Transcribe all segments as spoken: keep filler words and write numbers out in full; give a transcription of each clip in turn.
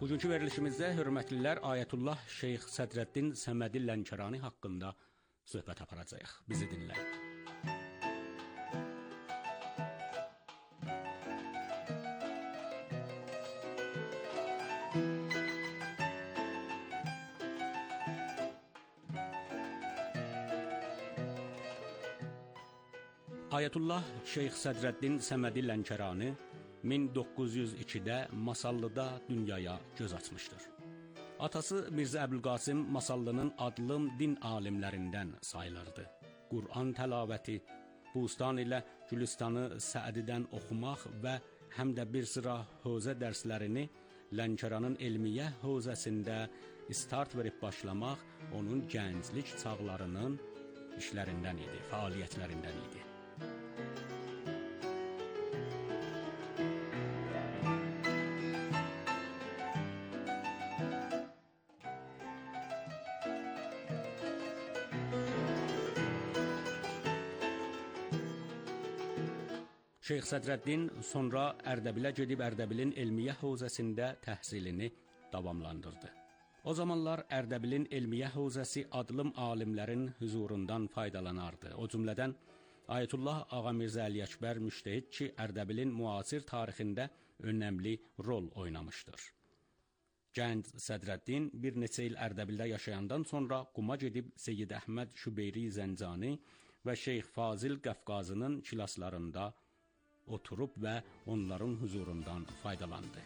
Bugünkü verilişimizdə hörmətlilər Ayətullah Şeyx Sədrəddin Səmədi Lənkərani haqqında söhbət aparacağıq. Bizi dinləyin. Ayətullah Şeyx Sədrəddin Səmədi Lənkərani min doqquz yüz ikidə Masallıda dünyaya göz açmışdır. Atası Mirzə Əbülqasım Masallının adlım din alimlərindən sayılırdı. Qur'an təlavəti, Bustan ilə Gülistanı Səədidən oxumaq və həm də bir sıra hövzə dərslərini Lənkəranın elmiyyə hövzəsində start verib başlamaq onun gənclik çağlarının işlərindən idi, fəaliyyətlərindən idi. Şeyx Sədrəddin sonra Ərdəbilə gedib Ərdəbilin elmiyyə hövzəsində təhsilini davamlandırdı. O zamanlar Ərdəbilin elmiyyə hövzəsi adlım alimlərin hüzurundan faydalanardı. O cümlədən Ayətullah Ağa Mirzə Əli Əkbər müştəhid ki, Ərdəbilin müasir tarixində önəmli rol oynamışdır. Gənc Sədrəddin bir neçə il Ərdəbildə yaşayandan sonra Quma gedib Seyyid Əhməd Şübeyri Zəncani və Şeyx Fazil Qəfqazının kilaslarında oturub və onların huzurundan faydalandı.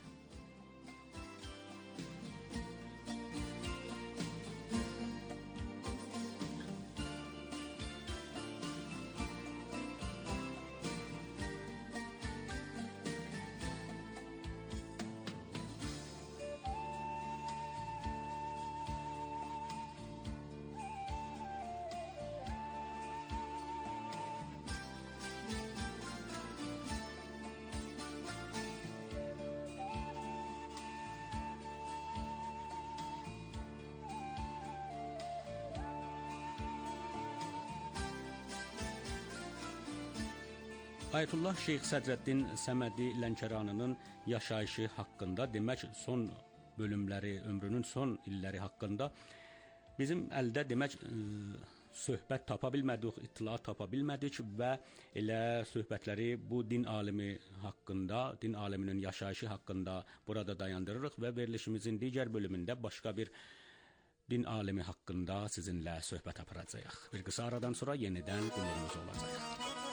Ayətullah Şeyx Sədrəddin Səmədi Lənkəranının yaşayışı haqqında, demək son bölümləri, ömrünün son illəri haqqında bizim əldə demək söhbət tapa bilmədik, ittila tapa bilmədik və elə söhbətləri bu din alimi haqqında, din aliminin yaşayışı haqqında burada dayandırırıq və verilişimizin digər bölümündə başqa bir din alimi haqqında sizinlə söhbət aparacağıq. Bir qısa aradan sonra yenidən qulluğunuz olacaq.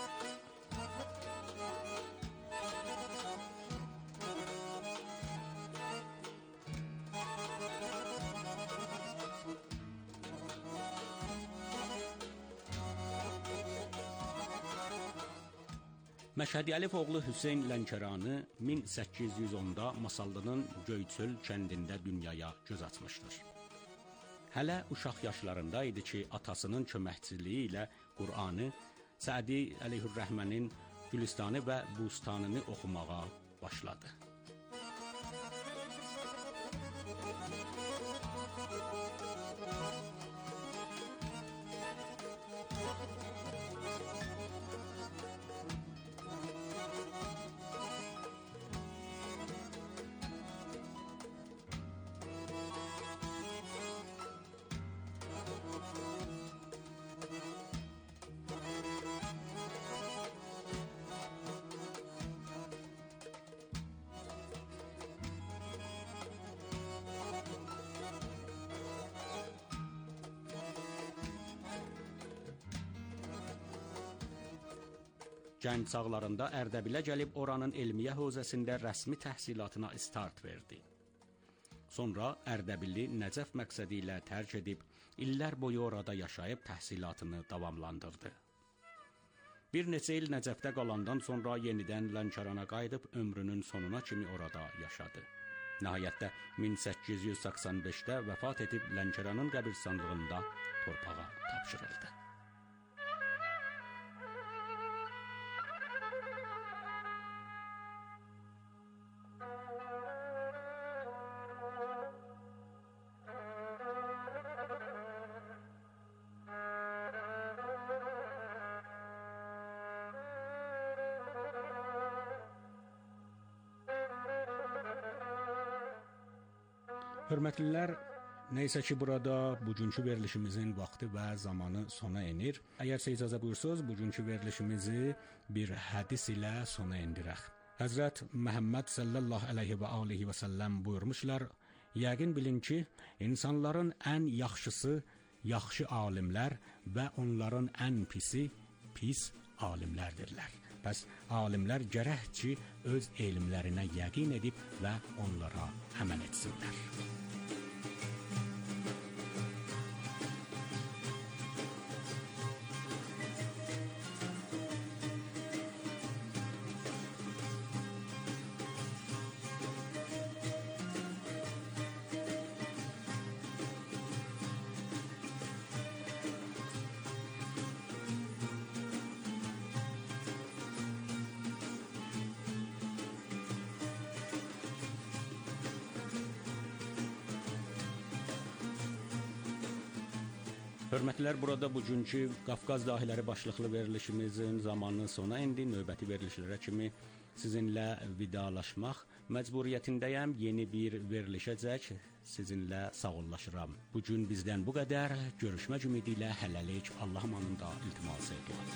Məşhədi Əlif oğlu Hüseyn Lənkərani min səkkiz yüz onda Masallının Göyçöl kəndində dünyaya göz açmışdır. Hələ uşaq yaşlarında idi ki, atasının köməkçiliyi ilə Qur'anı, Sədi Əleyhürrəhmənin Gülistanı və Bustanını oxumağa başladı. Gənc çağlarında Ərdəbilə gəlib oranın elmiyyə hövzəsində rəsmi təhsilatına start verdi. Sonra Ərdəbili Nəcəf məqsədi ilə tərk edib, illər boyu orada yaşayıb təhsilatını davamlandırdı. Bir neçə il Nəcəfdə qalandan sonra yenidən Lənkərana qayıdıb ömrünün sonuna kimi orada yaşadı. Nəhayətdə min səkkiz yüz səksən beşdə vəfat edib Lənkəranın qəbirstanlığında torpağa tapşırıldı. Hörmətlilər, neysə ki burada bugünkü verilişimizin vaxtı və zamanı sona enir. Əgərsə icazə buyursunuz, bugünkü verilişimizi bir hədis ilə sona endirək. Həzrət Məhəmməd sallallahu əleyhi və alihi və səlləm buyurmuşlar: "Yəqin bilin ki, insanların ən yaxşısı yaxşı alimlər və onların ən pisi pis alimlərdirlər." Bəs alimlər gərək ki, öz elmlərinə yəqin edib və onlara əməl etsinlər. Hörmətlər, burada bugünkü Qafqaz dahiləri başlıqlı verilişimizin zamanı sona indi. Növbəti verilişlərə kimi sizinlə vidalaşmaq məcburiyyətindəyəm. Yeni bir verilişəcək sizinlə sağollaşıram. Bugün bizdən bu qədər. Görüşmək ümidi ilə hələlik Allah amanında iltimas ediyorum.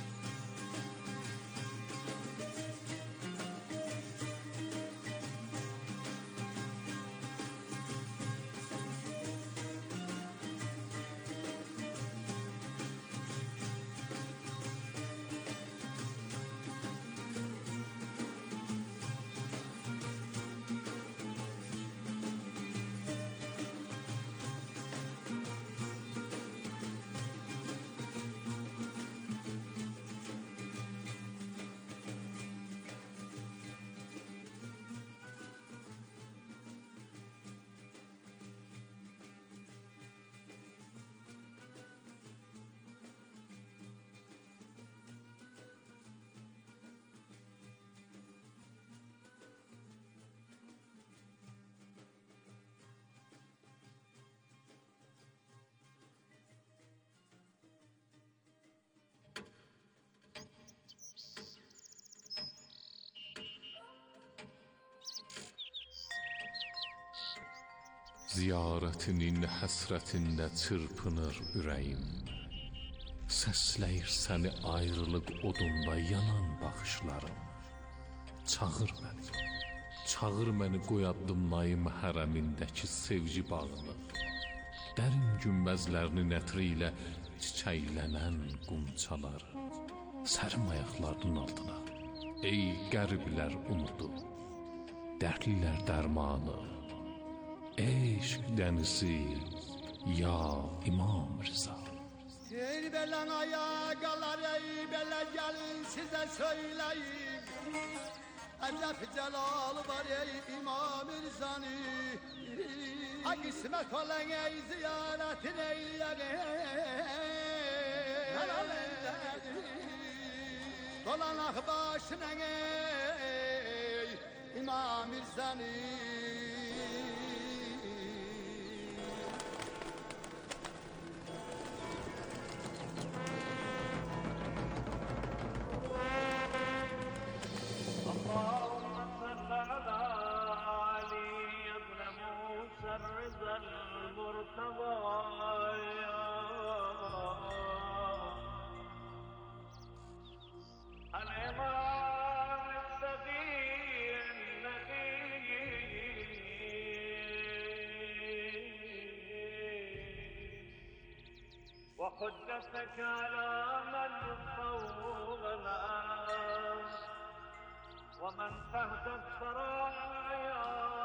Ziyarətinin həsrətində çırpınır ürəyim. Səsləyir səni ayrılıq odunda yanan baxışlarım. Çağır məni, çağır məni qoyaddım Naim hərəmindəki sevgi bağını. Dərin günbəzlərinin ətri ilə çiçəklənən qumçaları. Sərim ayaqlarının altına, ey qəriblər umudu, dərdlilər dərmanı. Eşq dənizi, ya İmam Rıza. Ey belən ayaqlar, ey belə gəlin sizə söyləyim. Əcəb cəlalı var ey İmam Rızanı. Ha qismət olan ey ziyarətin eyləyək. Helal elədir. Dolanaq başına ey İmam Rızanı. وحجتك على من طولنا ومن تهدى السرايا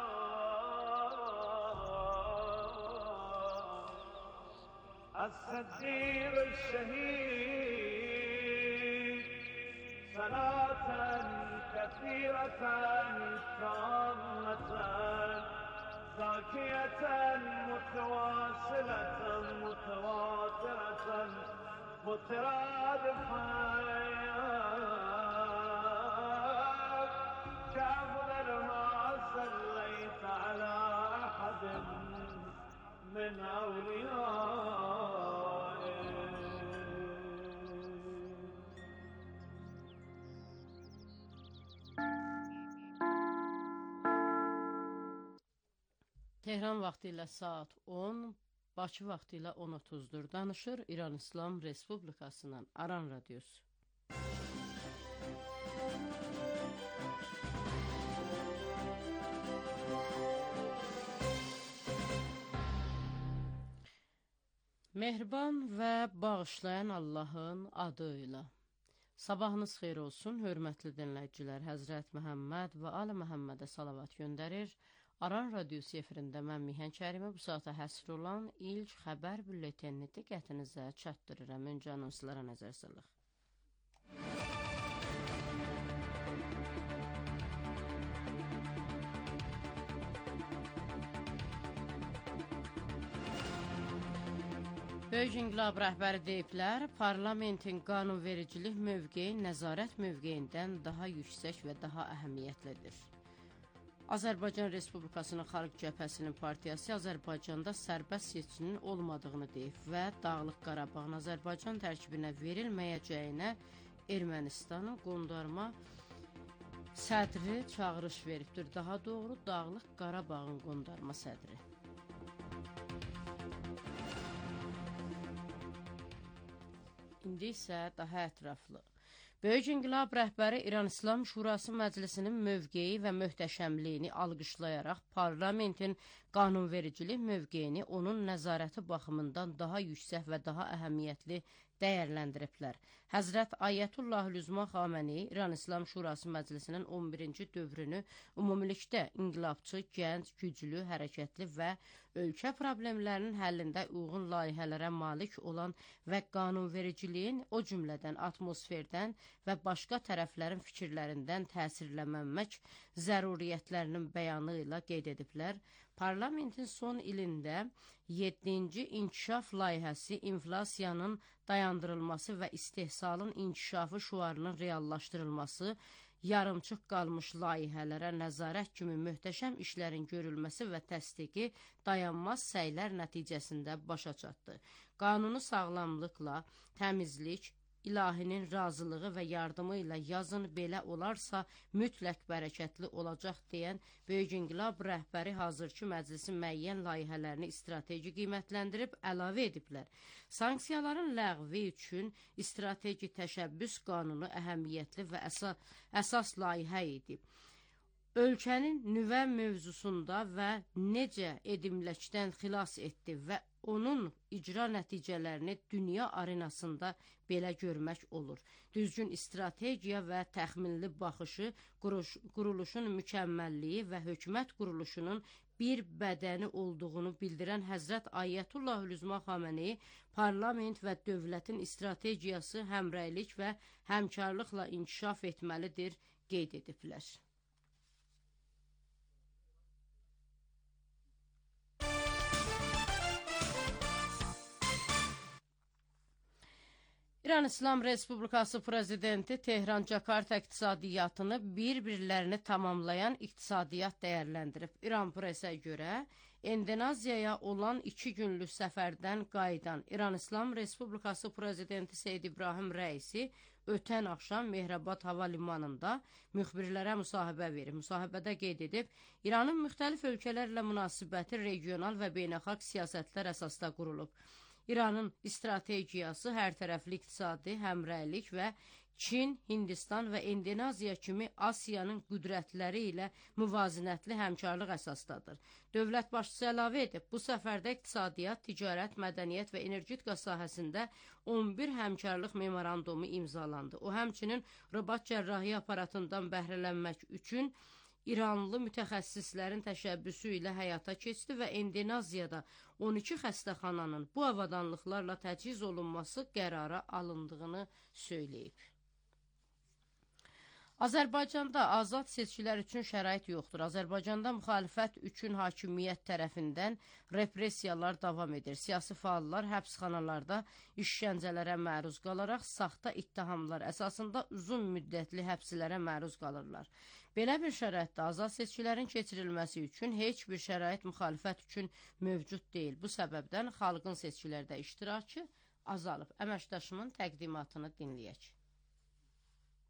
السدير الشهيد صلاة كثيرة تامة زاكية متواصلة متواترة مترادفة كأفضل ما صليت على أحد من أوليائك. Tehran vaxtı ilə saat on, Bakı vaxtı ilə on otuzdur. Danışır İran İslam Respublikasının Aran Radiosu. Mehriban və bağışlayan Allahın adıyla. Sabahınız xeyir olsun, hörmətli dinləyicilər. Həzrət Məhəmməd və Ali Məhəmmədə salavat göndərir. Aran Radiosu efirində mən Mihan Kərimi bu saata həsr olan ilk xəbər bülletenini diqqətinizə çatdırıram. Öncə anonslara nəzər salıq. Böyük İnqilab rəhbəri deyiblər, parlamentin qanunvericilik mövqeyi nəzarət mövqeyindən daha yüksək və daha əhəmiyyətlidir. Azərbaycan Respublikasının Xalq Cəbhəsinin partiyası Azərbaycanda sərbəst seçkinin olmadığını deyib və Dağlıq Qarabağın Azərbaycan tərkibinə verilməyəcəyinə Ermənistanın qondarma sədri çağırış veribdir. Daha doğru, Dağlıq Qarabağın qondarma sədri. İndi isə daha ətraflı. Böyük İnqilab rəhbəri İran İslam Şurası Məclisinin mövqeyi və möhtəşəmliyini alqışlayaraq parlamentin qanunvericilik mövqeyini onun nəzarəti baxımından daha yüksək və daha əhəmiyyətli dəyərləndiriblər. Həzrət Ayətullah Lüzma Xameneyi İran İslam Şurası Məclisinin on birinci dövrünü ümumilikdə inqilabçı, gənc, güclü, hərəkətli və ölkə problemlərinin həllində uyğun layihələrə malik olan və qanunvericiliyin o cümlədən atmosferdən və başqa tərəflərin fikirlərindən təsirlənməmək zəruriyyətlərinin bəyanı ilə qeyd ediblər. Parlamentin son ilində yeddinci inkişaf layihəsi inflasiyanın dayandırılması və istehsalın inkişafı şüarının reallaşdırılması, yarımçıq qalmış layihələrə nəzarət kimi möhtəşəm işlərin görülməsi və təsdiqi dayanmaz səylər nəticəsində başa çatdı. Qanunu sağlamlıqla, təmizlik, İlahinin razılığı və yardımı ilə yazın, belə olarsa mütləq bərəkətli olacaq deyən Böyük İnqilab rəhbəri hazırki məclisin müəyyən layihələrini strateji qiymətləndirib əlavə ediblər. Sanksiyaların ləğvi üçün strateji təşəbbüs qanunu əhəmiyyətli və əsa əsas layihə idi. Ölkənin nüvə mövzusunda və necə edimləkdən xilas etdi və onun icra nəticələrini dünya arenasında belə görmək olur. Düzgün strategiya və təxminli baxışı, quruluşun mükəmməlliyi və hökumət quruluşunun bir bədəni olduğunu bildirən Həzrət Ayətullah Lüzma Xameneyi parlament və dövlətin strategiyası həmrəylik və həmkarlıqla inkişaf etməlidir, qeyd ediblər. İran İslam Respublikası Prezidenti Tehran-Jakarta iqtisadiyyatını bir-birlərini tamamlayan iqtisadiyyat dəyərləndirib. İran presə görə, Endoneziyaya olan iki günlük səfərdən qayıdan İran İslam Respublikası Prezidenti Seyyid İbrahim Rəisi ötən axşam Mehrabad Hava Limanında müxbirlərə müsahibə verib. Müsahibədə qeyd edib, İranın müxtəlif ölkələrlə münasibəti regional və beynəlxalq siyasətlər əsasda qurulub. İranın strategiyası hər tərəfli iqtisadi həmrəylik və Çin, Hindistan və Endoneziya kimi Asiyanın qüdrətləri ilə müvazinətli həmkarlıq əsasdadır. Dövlət başçısı əlavə edib, bu səfərdə iqtisadiyyat, ticarət, mədəniyyət və energetika sahəsində on bir həmkarlıq memorandumu imzalandı. O həmçinin robot cərrahi aparatından bəhrələnmək üçün İranlı mütəxəssislərin təşəbbüsü ilə həyata keçdi və Endoneziyada on iki xəstəxananın bu avadanlıqlarla təchiz olunması qərara alındığını söyləyib. Azərbaycanda azad seçkilər üçün şərait yoxdur. Azərbaycanda müxalifət üçün hakimiyyət tərəfindən repressiyalar davam edir. Siyasi fəallar həbsxanalarda işgəncələrə məruz qalaraq saxta ittihamlar əsasında uzun müddətli həbslərə məruz qalırlar. Belə bir şəraitdə azad seçkilərin keçirilməsi üçün heç bir şərait müxalifət üçün mövcud deyil. Bu səbəbdən xalqın seçkilərdə iştirakı azalıb. Əməkdaşımın təqdimatını dinləyək.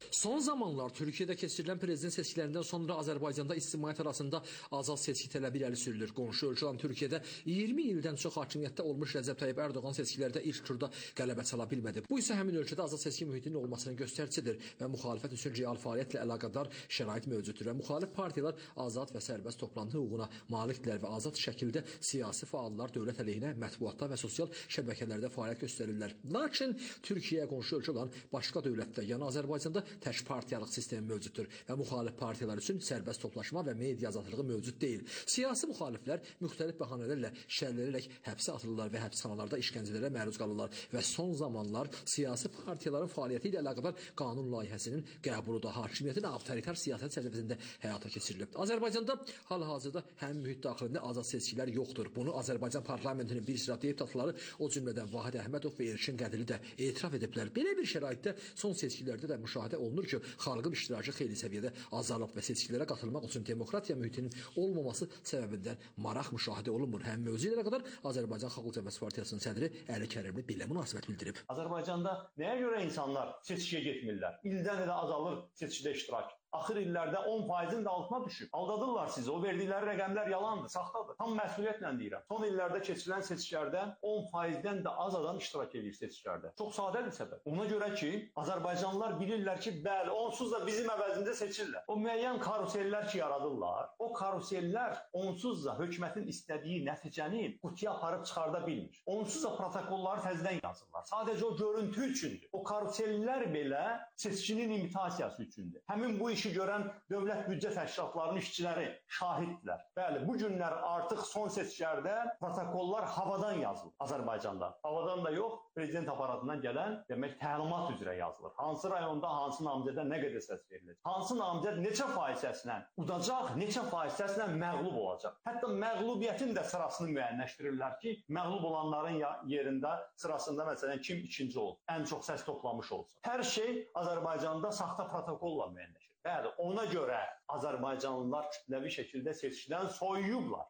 Son zamanlar Türkiyədə keçirilən prezident seçkilərindən sonra Azərbaycanda ictimaiyyət arasında azad seçki tələbi irəli sürülür. Qonşu ölkə olan Türkiyədə iyirmi ildən çox hakimiyyətdə olmuş Rəcəb Tayyib Ərdoğan seçkilərdə ilk turda qələbə çala bilmədi. Bu isə həmin ölkədə azad seçki mühitinin olmasının göstəricisidir və müxalifət üçün real fəaliyyətlə əlaqədar şərait mövcuddur və müxalif partiyalar azad və sərbəst toplantı hüququna malikdirlər və azad şəkildə siyasi fəallar dövlət əleyhinə mətbuatda və sosial şəbəkələrdə fəaliyyət göstərirlər. Lakin Türkiyəyə qonşu ölkə olan başqa dövlətdə, yəni Azərbaycanda tək partiyalıq sistemi mövcuddur və müxalif partiyalar üçün sərbəst toplaşma və media azadlığı mövcud deyil. Siyasi müxaliflər müxtəlif bəhanələrlə şərlənərək həbsə atılırlar və həbsxanalarda işgəncələrə məruz qalırlar və son zamanlar siyasi partiyaların fəaliyyəti ilə əlaqədar qanun layihəsinin qəbulu da hakimiyyətin avtoritar siyasət çərçivəsində həyata keçirilib. Azərbaycanda hal-hazırda həmin mühit daxilində azad seçkilər yoxdur. Bunu Azərbaycan parlamentinin bir sıra deputatları, o cümlədən Vahid Əhmədov və Elçin Qədiri də etiraf ediblər. Belə bir şəraitdə son seçkilərdə də müşahidə olunur ki, xalqın iştirakı xeyli səviyyədə azalıb və seçkilərə qatılmaq üçün demokratiya mühitinin olmaması səbəbindən maraq müşahidə olunmur. Həm mövzu ilə qədər Azərbaycan Xalq Cəbhəsi Partiyasının sədri Əli Kərimli belə münasibət bildirib. Azərbaycanda nəyə görə insanlar seçkiyə getmirlər? İldən ilə azalır seçkidə iştirak. Axır illərdə on faizin də altına düşüb. Aldadırlar sizi. O verdikləri rəqəmlər yalandır, saxtadır. Tam məsuliyyətlə deyirəm. Son illərdə keçirilən seçkilərdən on faizdən də az adam iştirak edir seçkilərdə. Çox sadədir səbəb. Ona görə ki, Azərbaycanlılar bilirlər ki, bəli, onsuz da bizim əvəzində seçirlər. O müəyyən karusellər ki, yaradırlar. O karusellər onsuz da hökumətin istədiyi nəticəni qutuya aparıb çıxarda bilmir. Onsuz da protokolları təzədən yazırlar. Sadəcə o görüntü üçündür. O karusellər belə seçkinin imitasiyası üçündür. Həmin bu işi görən dövlət büdcə təşkilatlarının işçiləri şahiddirlər. Bəli, bu günlər artıq son seçkilərdə protokollar havadan yazılır Azərbaycanda. Havadan da yox, prezident aparatından gələn demək təlimat üzrə yazılır. Hansı rayonda, hansı namizədə nə qədər səs veriləcək? Hansı namizəd neçə faiz səslə udacaq, neçə faiz səslə məğlub olacaq? Hətta məğlubiyyətin də sırasını müəyyənləşdirirlər ki, məğlub olanların yerində sırasında məsələn kim ikinci olsun, ən çox səs toplamış olsun. Hər şey Azərbaycanda saxta protokolla müəyyənləşir. Bəli, ona görə Azərbaycanlılar kütləvi şəkildə seçkidən soyuyublar.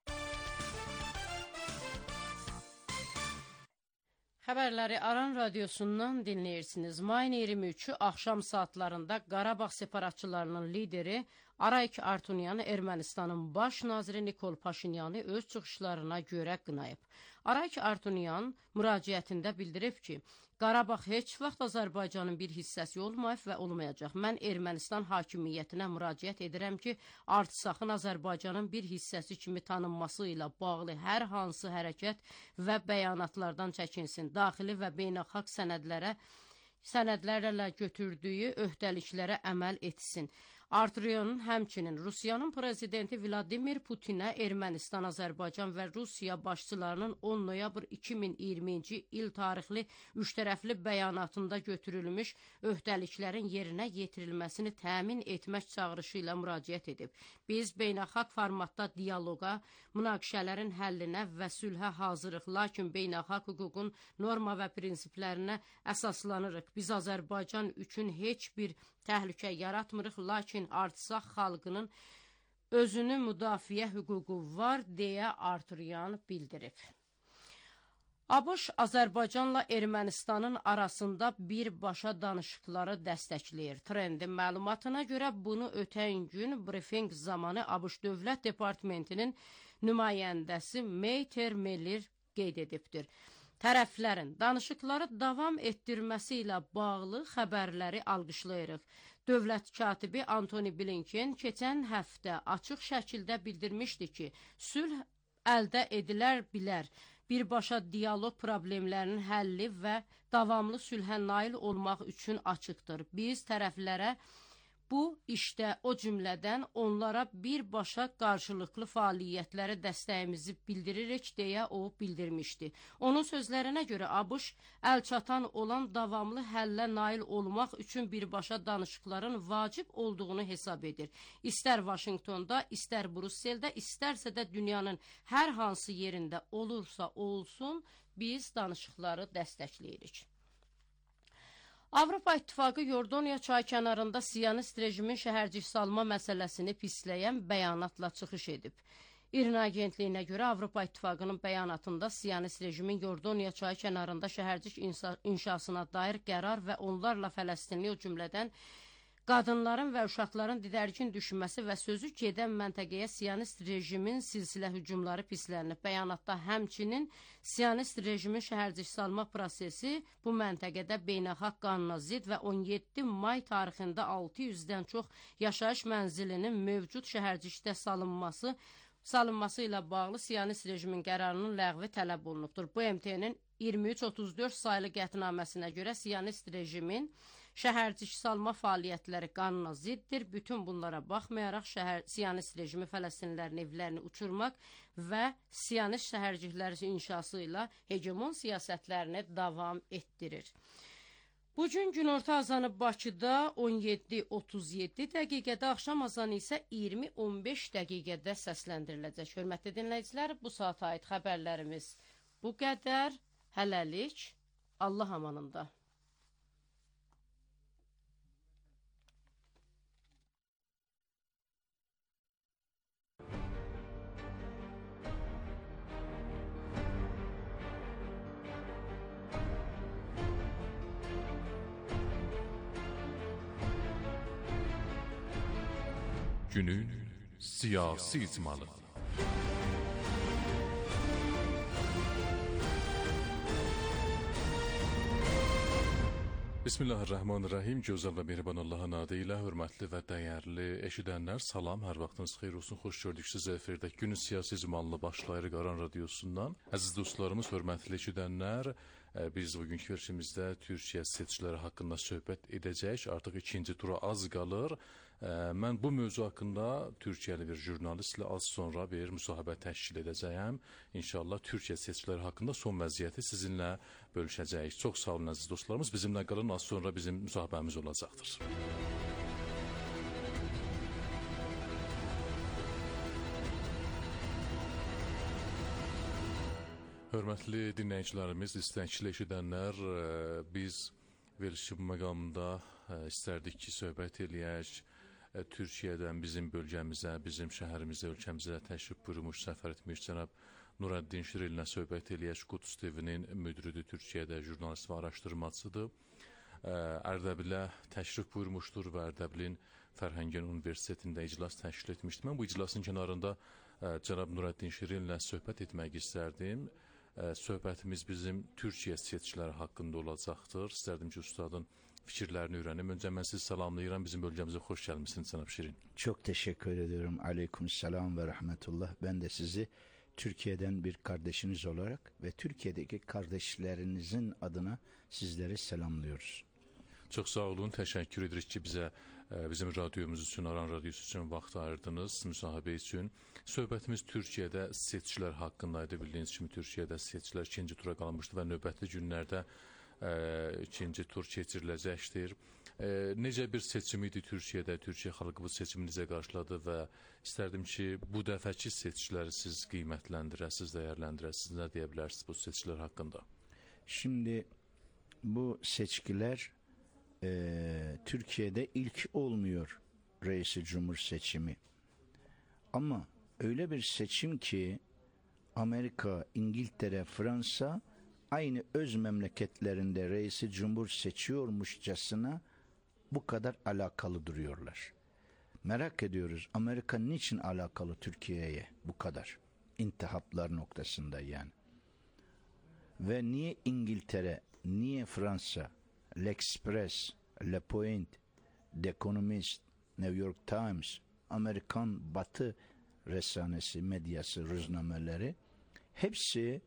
Xəbərləri Aran radiosundan dinləyirsiniz. Mayın iyirmi üçü axşam saatlarında Qarabağ separatçılarının lideri Arayik Artunyan Ermənistanın baş naziri Nikol Paşinyanı öz çıxışlarına görə qınayıb. Arayik Artunyan müraciətində bildirib ki, Qarabağ heç vaxt Azərbaycanın bir hissəsi olmayıb və olmayacaq. Mən Ermənistan hakimiyyətinə müraciət edirəm ki, artısaxın Azərbaycanın bir hissəsi kimi tanınması ilə bağlı hər hansı hərəkət və bəyanatlardan çəkinsin. Daxili və beynəlxalq sənədlərə sənədlərlə götürdüyü öhdəliklərə əməl etsin. Arturyonun həmçinin Rusiyanın prezidenti Vladimir Putinə Ermənistan, Azərbaycan və Rusiya başçılarının on noyabr iki min iyirminci il tarixli üçtərəfli bəyanatında götürülmüş öhdəliklərin yerinə yetirilməsini təmin etmək çağırışı ilə müraciət edib. Biz beynəlxalq formatda dialoqa, münaqişələrin həllinə və sülhə hazırıq, lakin beynəlxalq hüququn norma və prinsiplərinə əsaslanırıq. Biz Azərbaycan üçün heç bir təhlükə yaratmırıq, lakin Artsaq xalqının özünü müdafiə hüququ var, deyə Arturyan bildirib. ABŞ Azərbaycanla Ermənistanın arasında birbaşa danışıqları dəstəkləyir. Trendin məlumatına görə bunu ötən gün brifinq zamanı ABŞ Dövlət Departamentinin nümayəndəsi Meyter Melir qeyd edibdir. Tərəflərin danışıqları davam etdirməsi ilə bağlı xəbərləri alqışlayırıq. Dövlət katibi Antony Blinken keçən həftə açıq şəkildə bildirmişdi ki, sülh əldə edilər bilər. Birbaşa dialoq problemlərinin həlli və davamlı sülhə nail olmaq üçün açıqdır. Biz tərəflərə bu işdə o cümlədən onlara birbaşa qarşılıqlı fəaliyyətlərə dəstəyimizi bildiririk, deyə o bildirmişdi. Onun sözlərinə görə ABŞ əlçatan olan davamlı həllə nail olmaq üçün birbaşa danışıqların vacib olduğunu hesab edir. İstər Vaşinqtonda, istər Brüsseldə, istərsə də dünyanın hər hansı yerində olursa olsun, biz danışıqları dəstəkləyirik. Avropa İttifaqı Yordaniya çay kənarında Siyonist rejimin şəhərcik salma məsələsini pisləyən bəyanatla çıxış edib. İRNA agentliyinə görə Avropa İttifaqının bəyanatında Siyonist rejimin Yordaniya çay kənarında şəhərcik inşasına dair qərar və onlarla Fələstinli o cümlədən qadınların və uşaqların didərgin düşməsi və sözü gedən məntəqəyə siyonist rejimin silsilə hücumları pislənilib. Bəyanatda həmçinin siyonist rejimin şəhərcik salma prosesi bu məntəqədə beynəlxalq qanuna zidd və on yeddi may tarixində altı yüzdən çox yaşayış mənzilinin mövcud şəhərcikdə salınması salınması ilə bağlı siyonist rejimin qərarının ləğvi tələb olunubdur. Bu M T N'nin iyirmi üç otuz dörd saylı qətnaməsinə görə siyonist rejimin şəhərcik salma fəaliyyətləri qanuna ziddir. Bütün bunlara baxmayaraq şəhər siyonist rejimi Fələstinlilərin evlərini uçurmaq və siyonist şəhərcikləri inşası ilə hegemon siyasətlərini davam etdirir. Bugün günorta azanı Bakıda on yeddi otuz yeddi dəqiqədə, axşam azanı isə iyirmi on beş dəqiqədə səsləndiriləcək. Hörmətli dinləyicilər, bu saata aid xəbərlərimiz bu qədər. Hələlik, Allah amanında. Günün siyasi icmalı. Bismillahirrahmanirrahim. Gözəl və mehriban Allahın adı ilə hörmətli və dəyərli eşidənlər, salam, hər vaxtınız xeyir olsun, xoş gördük sizi efirdə. Günün siyasi icmalı başlayır Qaran Radiosundan. Əziz dostlarımız, hörmətli eşidənlər, biz bugünkü verilişimizdə Türkiyə seçkiləri haqqında söhbət edəcəyik. Artıq ikinci tura az qalır. Mən bu mövzu haqqında Türkiyəli bir jurnalistlə az sonra bir müsahibə təşkil edəcəyəm. İnşallah Türkiyə seçkiləri haqqında son vəziyyəti sizinlə bölüşəcəyik. Çox sağ olun əziz dostlarımız. Bizimlə qalın, az sonra bizim müsahibəmiz olacaqdır. Hörmətli dinləyicilərimiz, istəkli eşidənlər, biz verilişin məqamında istərdik ki, söhbət eləyək. Türkiyədən bizim bölgəmizə, bizim şəhərimizə, ölkəmizə təşrif buyurmuş, səfər etmiş cənab Nurəddin Şirinlə söhbət eləyək. Qudüs T V-nin müdiridir, Türkiyədə jurnalist və araşdırmacıdır. Ərdəbilə təşrif buyurmuşdur və Ərdəbilin Fərhəngən Universitetində iclas təşkil etmişdir. Mən bu iclasın kənarında cənab Nurəddin Şirinlə söhbət etmək istərdim. Söhbətimiz bizim Türkiyə seçkiləri haqqında olacaqdır. İstərdim ki, ustadın fikirlərini öğrenim. Önce ben sizi salamlayıram. Bizim bölgemize hoş gelmişsiniz Cenab Şirin. Çok teşekkür ediyorum. Aleykümselam ve rahmetullah. Ben de sizi Türkiye'den bir kardeşiniz olarak ve Türkiye'deki kardeşlerinizin adına sizleri selamlıyoruz. Çok sağ olun. Teşekkür ederiz ki bize bizim radyomuz üçün, Aran Radyosu üçün vaxt ayırdınız müsahibə üçün. Söhbətimiz Türkiyədə seçkilər haqqındaydı. Bildiyiniz kimi Türkiyədə seçkilər ikinci tura qalmışdı və növbətli günlərdə e, ikinci tur keçiriləcəkdir. E, necə bir seçim idi Türkiyədə? Türkiyə xalqı bu seçimi necə qarşıladı və istərdim ki, bu dəfəki seçkiləri siz qiymətləndirəsiniz, dəyərləndirəsiniz. Nə deyə bilərsiniz bu seçkilər haqqında? Şimdi bu seçkiler e, Türkiye'de ilk olmuyor reisi cumhur seçimi. Ama öyle bir seçim ki Amerika, İngiltere, Fransa aynı öz memleketlerinde reisi cumhur seçiyormuşçasına bu kadar alakalı duruyorlar. Merak ediyoruz, Amerika niçin alakalı Türkiye'ye bu kadar? İntihaplar noktasında yani. Ve niye İngiltere, niye Fransa, L'Express, Le Point, The Economist, New York Times, Amerikan Batı resanesi, medyası, rüznameleri hepsi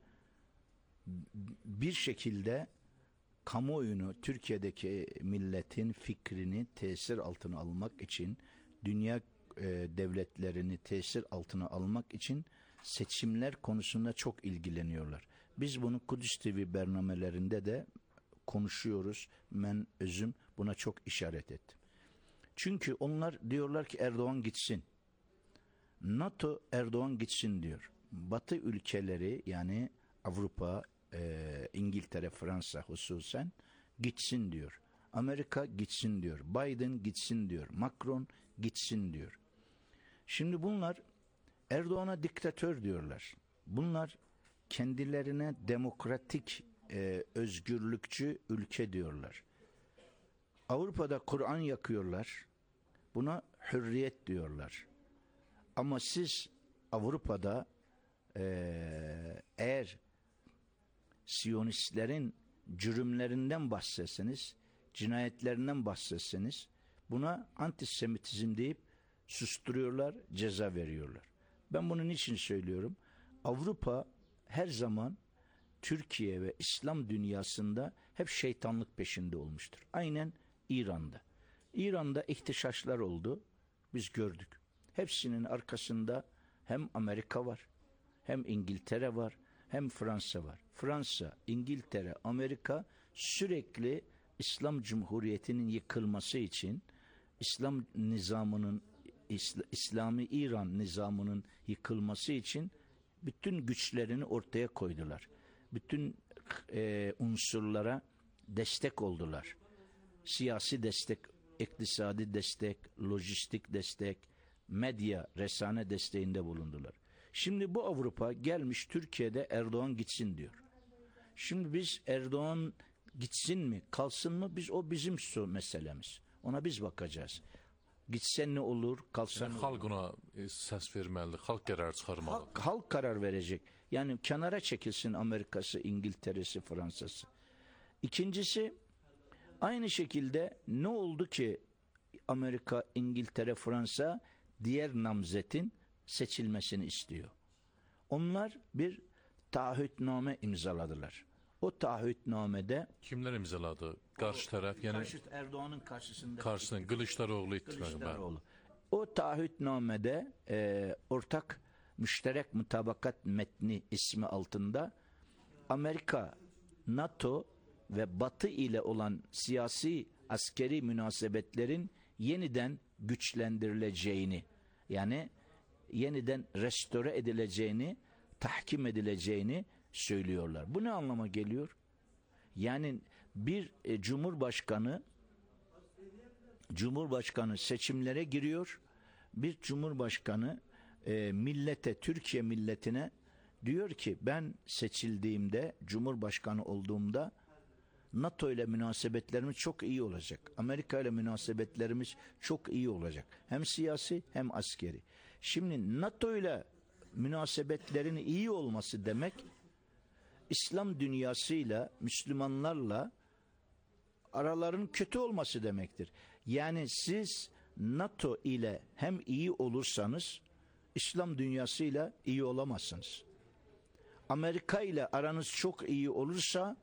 bir şekilde kamuoyunu, Türkiye'deki milletin fikrini tesir altına almak için, dünya e, devletlerini tesir altına almak için seçimler konusunda çok ilgileniyorlar. Biz bunu Kudüs T V bernamelerinde de konuşuyoruz. Ben özüm buna çok işaret ettim. Çünkü onlar diyorlar ki Erdoğan gitsin. NATO Erdoğan gitsin diyor. Batı ülkeleri yani Avrupa, e, İngiltere, Fransa hususen gitsin diyor. Amerika gitsin diyor. Biden gitsin diyor. Macron gitsin diyor. Şimdi bunlar Erdoğan'a diktatör diyorlar. Bunlar kendilerine demokratik, e, özgürlükçü ülke diyorlar. Avrupa'da Kur'an yakıyorlar. Buna hürriyet diyorlar. Ama siz Avrupa'da e, eğer Siyonistlerin cürümlerinden bahsetseniz, cinayetlerinden bahsetseniz, buna antisemitizm deyip susturuyorlar, ceza veriyorlar. Ben bunun için söylüyorum. Avrupa her zaman Türkiye ve İslam dünyasında hep şeytanlık peşinde olmuştur. Aynen İran'da. İran'da ihtişaşlar oldu. Biz gördük. Hepsinin arkasında hem Amerika var, hem İngiltere var, hem Fransa var. Fransa, İngiltere, Amerika sürekli İslam Cumhuriyeti'nin yıkılması için, İslam nizamının, İsl- İslami İran nizamının yıkılması için bütün güçlerini ortaya koydular. Bütün e, unsurlara destek oldular. Siyasi destek, iktisadi destek, lojistik destek, medya, resane desteğinde bulundular. Şimdi bu Avrupa gelmiş Türkiye'de Erdoğan gitsin diyor. Şimdi biz Erdoğan gitsin mi, kalsın mı? Biz o bizim meselemiz. Ona biz bakacağız. Gitsen ne olur, kalsan yani ne halk olur? ona e, səs verməlidir, halk qərar çıxarmalıdır. Halk, halk karar verecek. Yani kenara çekilsin Amerika'sı, İngiltere'si, Fransa'sı. İkincisi, aynı şekilde ne oldu ki Amerika, İngiltere, Fransa diğer namzetin seçilmesini istiyor. Onlar bir taahhütname imzaladılar. O taahhütnamede Kimler imzaladı? Karşı taraf, yani karşı, Erdoğan'ın karşısında karşısında Kılıçdaroğlu ittifakı. Kılıçdaroğlu. O taahhütnamede e, ortak müşterek mutabakat metni ismi altında Amerika, NATO ve Batı ile olan siyasi askeri münasebetlerin yeniden güçlendirileceğini, yani yeniden restore edileceğini, tahkim edileceğini söylüyorlar. Bu ne anlama geliyor? Yani bir e, cumhurbaşkanı Cumhurbaşkanı seçimlere giriyor. Bir cumhurbaşkanı e, millete, Türkiye milletine diyor ki ben seçildiğimde, cumhurbaşkanı olduğumda NATO ile münasebetlerimiz çok iyi olacak. Amerika ile münasebetlerimiz çok iyi olacak. Hem siyasi hem askeri. Şimdi NATO ile münasebetlerin iyi olması demek, İslam dünyasıyla, Müslümanlarla araların kötü olması demektir. Yani siz NATO ile hem iyi olursanız, İslam dünyasıyla iyi olamazsınız. Amerika ile aranız çok iyi olursa,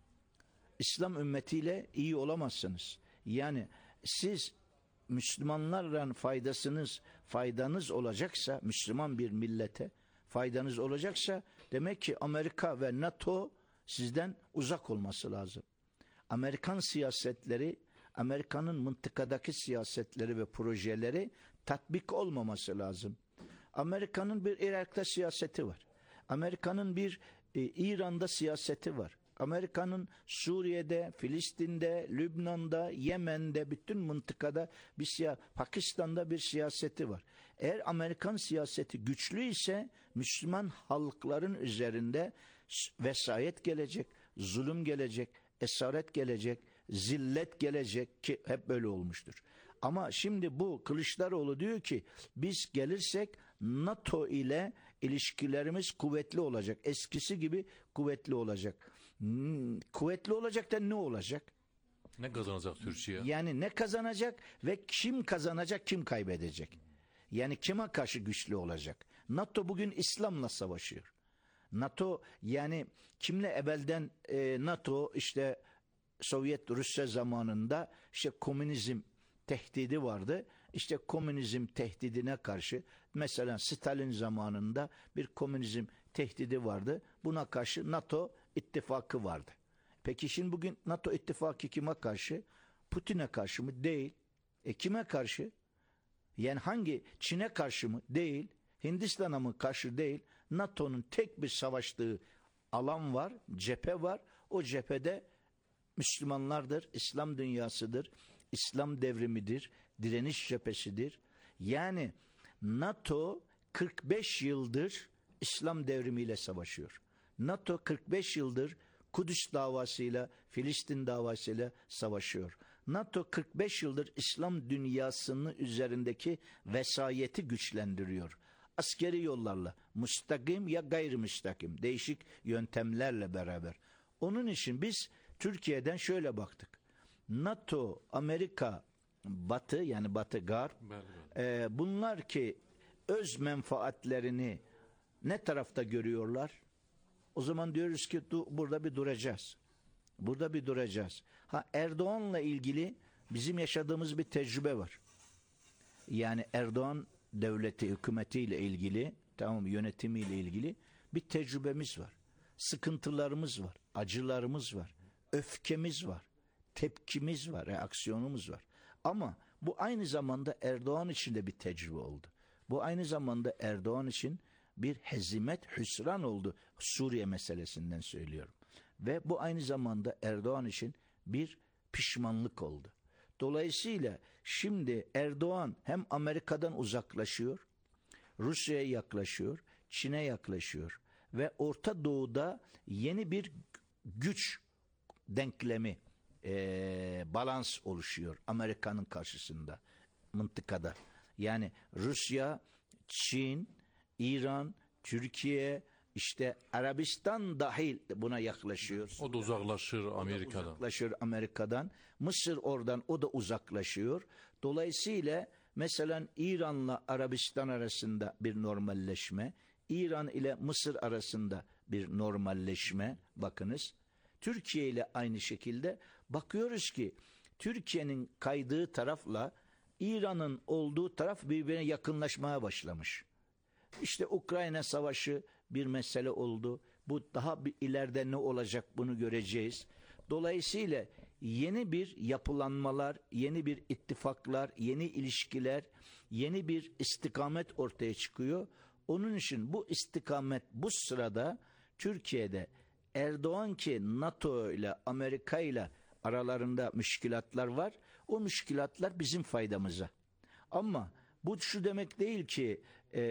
İslam ümmetiyle iyi olamazsınız. Yani siz Müslümanlarla faydasınız, faydanız olacaksa, Müslüman bir millete faydanız olacaksa, demek ki Amerika ve NATO sizden uzak olması lazım. Amerikan siyasetleri, Amerika'nın mıntıkadaki siyasetleri ve projeleri tatbik olmaması lazım. Amerika'nın bir Irak'ta siyaseti var. Amerika'nın bir e, İran'da siyaseti var. Amerika'nın Suriye'de, Filistin'de, Lübnan'da, Yemen'de, bütün mıntıkada bir siyaset, Pakistan'da bir siyaseti var. Eğer Amerikan siyaseti güçlü ise Müslüman halkların üzerinde vesayet gelecek, zulüm gelecek, esaret gelecek, zillet gelecek ki hep böyle olmuştur. Ama şimdi bu Kılıçdaroğlu diyor ki biz gelirsek NATO ile ilişkilerimiz kuvvetli olacak. Eskisi gibi kuvvetli olacak. Hmm, kuvvetli olacak da ne olacak? Ne kazanacak Türkiye? Yani ne kazanacak ve kim kazanacak, kim kaybedecek? Yani kime karşı güçlü olacak? NATO bugün İslam'la savaşıyor. NATO yani kimle evvelden e, NATO işte Sovyet Rusya zamanında işte komünizm tehdidi vardı. İşte komünizm tehdidine karşı mesela Stalin zamanında bir komünizm tehdidi vardı. Buna karşı NATO ittifakı vardı. Peki şimdi bugün NATO ittifakı kime karşı? Putin'e karşı mı? Değil. E kime karşı? Yani hangi? Çin'e karşı mı? Değil. Hindistan'a mı karşı? Değil. NATO'nun tek bir savaştığı alan var, cephe var. O cephede Müslümanlardır, İslam dünyasıdır, İslam devrimidir, direniş cephesidir. Yani NATO kırk beş yıldır İslam devrimiyle savaşıyor. NATO kırk beş yıldır Kudüs davasıyla, Filistin davasıyla savaşıyor. NATO kırk beş yıldır İslam dünyasının üzerindeki vesayeti güçlendiriyor. Askeri yollarla, müstakim ya gayrimüstakim, değişik yöntemlerle beraber. Onun için biz Türkiye'den şöyle baktık. NATO, Amerika, Batı yani Batı Garp, e, bunlar ki öz menfaatlerini ne tarafta görüyorlar? O zaman diyoruz ki du, burada bir duracağız. Burada bir duracağız. Ha, Erdoğan'la ilgili bizim yaşadığımız bir tecrübe var. Yani Erdoğan devleti, hükümetiyle ilgili, tamam yönetimiyle ilgili bir tecrübemiz var. Sıkıntılarımız var, acılarımız var, öfkemiz var, tepkimiz var, reaksiyonumuz var. Ama bu aynı zamanda Erdoğan için de bir tecrübe oldu. Bu aynı zamanda Erdoğan için bir hezimet, hüsran oldu. Suriye meselesinden söylüyorum. Ve bu aynı zamanda Erdoğan için bir pişmanlık oldu. Dolayısıyla şimdi Erdoğan hem Amerika'dan uzaklaşıyor, Rusya'ya yaklaşıyor, Çin'e yaklaşıyor ve Orta Doğu'da yeni bir güç denklemi, e, balans oluşuyor Amerika'nın karşısında, mıntıkada. Yani Rusya, Çin, İran, Türkiye, işte Arabistan dahil buna yaklaşıyor. O da uzaklaşır Amerika'dan. O da uzaklaşır Amerika'dan. Mısır oradan o da uzaklaşıyor. Dolayısıyla mesela İran'la Arabistan arasında bir normalleşme, İran ile Mısır arasında bir normalleşme, bakınız. Türkiye ile aynı şekilde bakıyoruz ki Türkiye'nin kaydığı tarafla İran'ın olduğu taraf birbirine yakınlaşmaya başlamış. İşte Ukrayna Savaşı bir mesele oldu. Bu daha bir ileride ne olacak bunu göreceğiz. Dolayısıyla yeni bir yapılanmalar, yeni bir ittifaklar, yeni ilişkiler, yeni bir istikamet ortaya çıkıyor. Onun için bu istikamet bu sırada Türkiye'de Erdoğan ki NATO ile Amerika ile aralarında müşkilatlar var. O müşkilatlar bizim faydamıza. Ama bu şu demek değil ki e,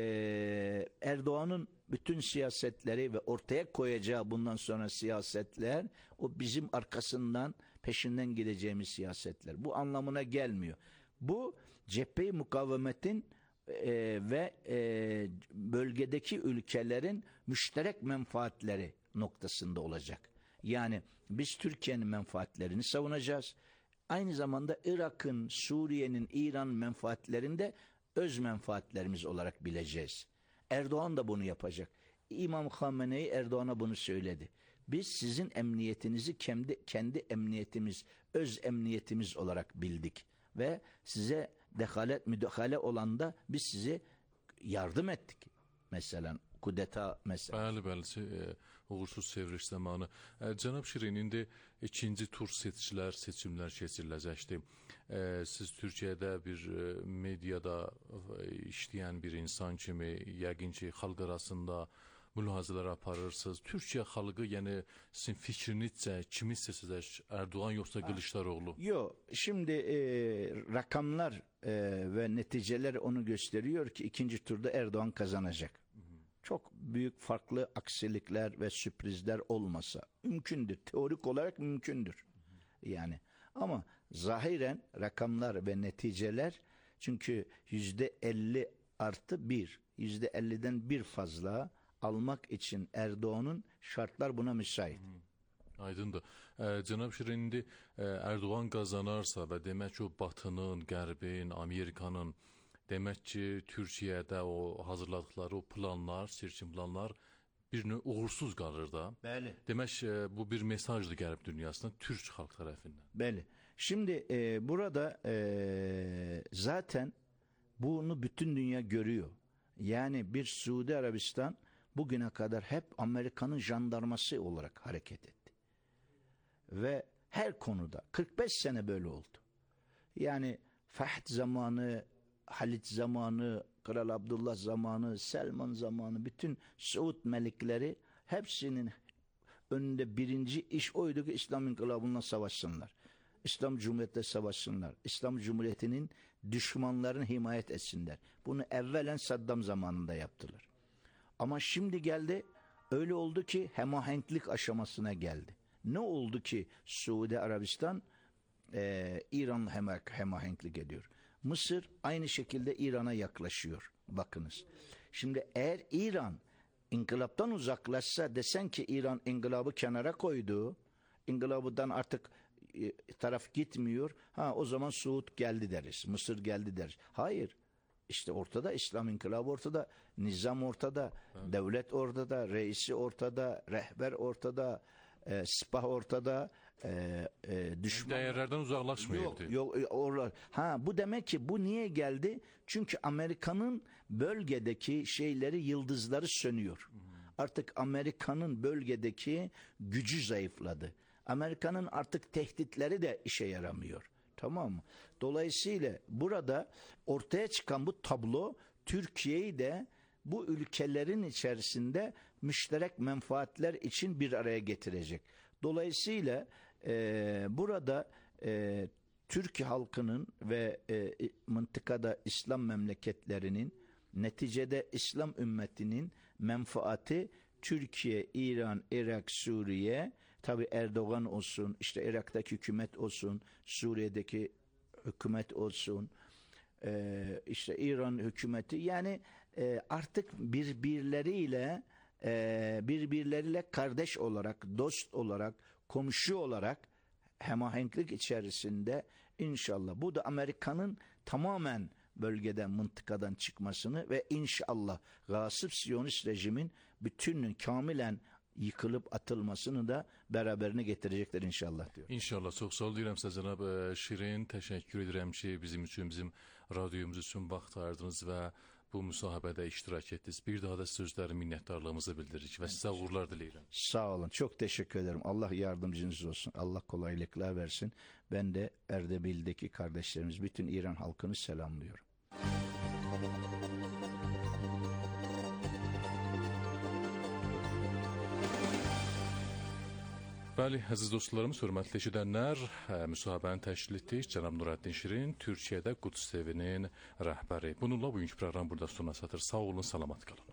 Erdoğan'ın bütün siyasetleri ve ortaya koyacağı bundan sonra siyasetler o bizim arkasından peşinden gideceğimiz siyasetler. Bu anlamına gelmiyor. Bu cephe-i mukavemetin e, ve e, bölgedeki ülkelerin müşterek menfaatleri noktasında olacak. Yani biz Türkiye'nin menfaatlerini savunacağız. Aynı zamanda Irak'ın, Suriye'nin, İran menfaatlerinde öz menfaatlerimiz olarak bileceğiz. Erdoğan da bunu yapacak. İmam Hamenei Erdoğan'a bunu söyledi. Biz sizin emniyetinizi kendi kendi emniyetimiz, öz emniyetimiz olarak bildik ve size dehalet, müdahale olan da biz size yardım ettik. Mesela kudeta mesela. Bəli, bəli, e, uğursuz çevriliş zamanı. E, Cənab Şirin, indi ikinci tur seçkilər, seçimlər keçiriləcəkdir. E, siz Türkiyədə bir e, mediada e, işləyən bir insan kimi, yəqin ki, xalq arasında mülahazələr aparırsınız. Türkiyə xalqı, yəni sizin fikrinizcə kimi seçəcək? Erdoğan yoxsa Kılıçdaroğlu? Yok, şimdi e, rakamlar e, ve neticeler onu gösteriyor ki ikinci turda Erdoğan kazanacak. Çok büyük farklı aksilikler ve sürprizler olmasa mümkündür. Teorik olarak mümkündür. Yani ama zahiren rakamlar ve neticeler çünkü yüzde elli artı bir, yüzde elliden bir fazla almak için Erdoğan'ın şartlar buna müsait. Aydındır. Ee, Cənab Şirin, indi e, Erdoğan kazanarsa və demək ki o Batının, Qərbin, Amerikanın demək ki Türkiyədə o hazırladıkları o planlar, seçim planlar bir növ uğursuz qalır da. Bəli. Demək e, bu bir mesajdır Qərb dünyasına Türk xalq tərəfindən. Bəli. Şimdi e, burada e, zaten bunu bütün dünya görüyor. Yani bir Suudi Arabistan bugüne kadar hep Amerika'nın jandarması olarak hareket etti. Ve her konuda kırk beş sene böyle oldu. Yani Fahd zamanı, Halit zamanı, Kral Abdullah zamanı, Selman zamanı, bütün Suud melikleri hepsinin önünde birinci iş oydu ki İslam inkılabına savaşsınlar. İslam Cumhuriyeti'ne savaşsınlar. İslam Cumhuriyeti'nin düşmanlarını himayet etsinler. Bunu evvelen Saddam zamanında yaptılar. Ama şimdi geldi, öyle oldu ki hemahenklik aşamasına geldi. Ne oldu ki Suudi Arabistan e, İran'la hema, hemahenklik ediyor. Mısır aynı şekilde İran'a yaklaşıyor. Bakınız. Şimdi eğer İran İnkılaptan uzaklaşsa, desen ki İran inkılabı kenara koydu, inkılabından artık e, taraf gitmiyor, ha o zaman Suud geldi deriz, Mısır geldi deriz. Hayır, işte ortada İslam inkılabı ortada, nizam ortada, evet. Devlet ortada, reisi ortada, rehber ortada, e, sipah ortada, e, e, düşman... Değerlerden uzaklaşmıyor. Yok, yok, orlar. Ha, bu demek ki bu niye geldi? Çünkü Amerika'nın bölgedeki şeyleri, yıldızları sönüyor. Hmm. Artık Amerika'nın bölgedeki gücü zayıfladı. Amerika'nın artık tehditleri de işe yaramıyor. Tamam mı? Dolayısıyla burada ortaya çıkan bu tablo Türkiye'yi de bu ülkelerin içerisinde müşterek menfaatler için bir araya getirecek. Dolayısıyla e, burada e, Türkiye halkının ve e, mıntıkada İslam memleketlerinin, neticede İslam ümmetinin menfaati Türkiye, İran, Irak, Suriye, tabi Erdoğan olsun, işte Irak'taki hükümet olsun, Suriye'deki hükümet olsun, e, işte İran hükümeti, yani e, artık birbirleriyle e, birbirleriyle kardeş olarak, dost olarak, komşu olarak hemahenklik içerisinde inşallah. Bu da Amerika'nın tamamen bölgeden, mıntıkadan çıkmasını ve inşallah gasip Siyonist rejimin bütünün kamilen yıkılıp atılmasını da beraberine getirecekler inşallah diyor. İnşallah. Çok sağ ol deyirəm sizə cənab Şirin. Təşəkkür edirəm ki, bizim üçün, bizim radyomuz üçün vaxt ayırdınız və bu müsahibədə iştirak etdiniz. Bir daha da sözləri minnətdarlığımızı bildiririk və sizə uğurlar diləyirəm. Sağ olun. Çok teşekkür ederim. Allah yardımcınız olsun. Allah kolaylıklar versin. Ben de Erdebil'deki kardeşlerimiz, bütün İran halkını selamlıyorum. Bəli, əziz dostlarımız, hörmətli eşidənlər, müsahibəni təşkil etdik. Cənab Nurəddin Şirin, Türkiyədə Quds evinin rəhbəri. Bununla bugünkü proqram burada sona çatır. Sağ olun, salamat qalın.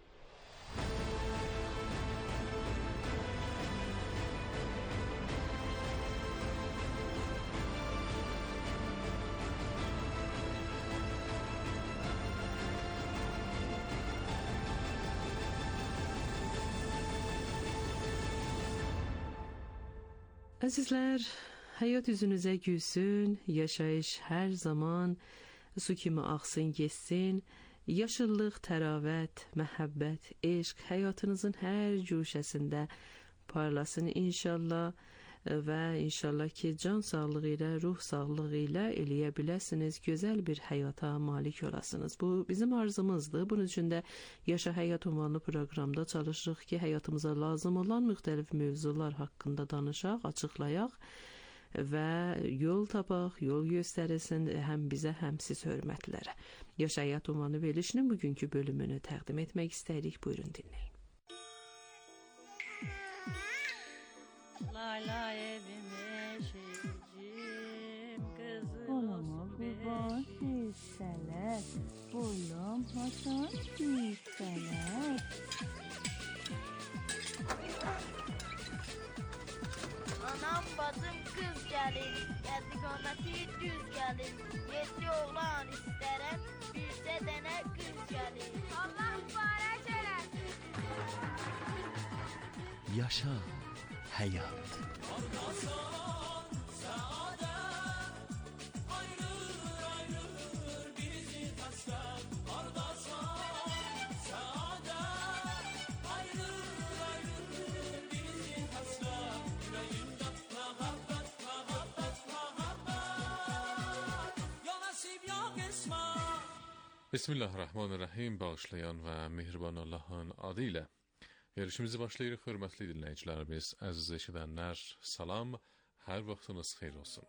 Əzizlər, həyat üzünüzə gülsün, yaşayış hər zaman su kimi axsın, geçsin, yaşıllıq, təravət, məhəbbət, eşq həyatınızın hər cuşəsində parlasın inşallah və inşallah ki, can sağlığı ilə, ruh sağlığı ilə eləyə biləsiniz, gözəl bir həyata malik olasınız. Bu bizim arzumuzdur. Bunun üçün də Yaşa Həyat ünvanlı proqramda çalışırıq ki, həyatımıza lazım olan müxtəlif mövzular haqqında danışaq, açıqlayaq və yol tapaq, yol göstərilsin həm bizə, həm siz hörmətlərə. Yaşa Həyat ünvanlı verilişinin bugünkü bölümünü təqdim etmək istəyirik. Buyurun dinləyin. Lay lay evime şeycim kızım olsun kurban hisseler Bullum Hasan hisseler Anam bacım kız gelin Geldikameti düz gelin Yedi oğlan isterem Birse dene kız gelin Allah mübarek eylesin Yaşa Hayat. Bismillahirrahmanirrahim. Bağışlayan və mehriban Allahın adı ilə verilişimizi başlayırıq, hörmətli dinləyicilərimiz, əziz eşidənlər, salam, hər vaxtınız xeyir olsun.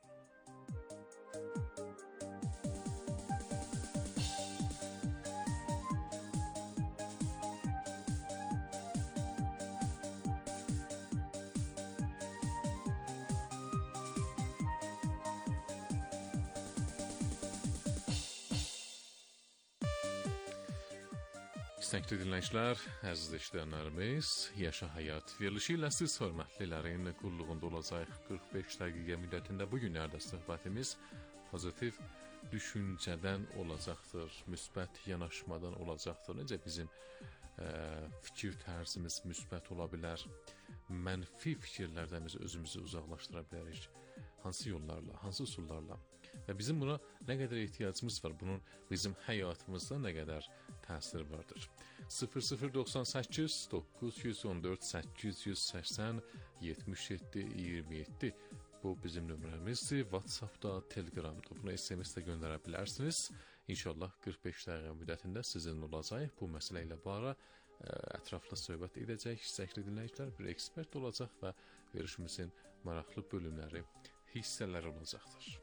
Sevgili dinləyicilər, əziz eşidənlərimiz, Yaşa Həyat verilişi ilə siz hörmətlilərin qulluğunda olacaq qırx beş dəqiqə müddətində bu günlərdə söhbətimiz pozitiv düşüncədən olacaqdır, müsbət yanaşmadan olacaqdır. Necə bizim ə, fikir tərzimiz müsbət ola bilər, mənfi fikirlərdən biz özümüzü uzaqlaşdıra bilərik. Hansı yollarla, hansı usullarla və bizim buna nə qədər ehtiyacımız var, bunun bizim həyatımızda nə qədər təsiri vardır. sıfır sıfır doxsan səkkiz doqquz yüz on dörd səkkiz yüz səksən yetmiş yeddi iyirmi yeddi bu bizim nömrəmizdir. WhatsAppda, Telegramda bunu S M S-də göndərə bilərsiniz. İnşallah qırx beş dəqiqə müddətində sizinlə olacaq. Bu məsələ ilə bağlı ətraflı söhbət edəcək. Sevgili dinləyicilər, bir ekspert olacaq və verilişimizin maraqlı bölümləri, hissələri olacaqdır.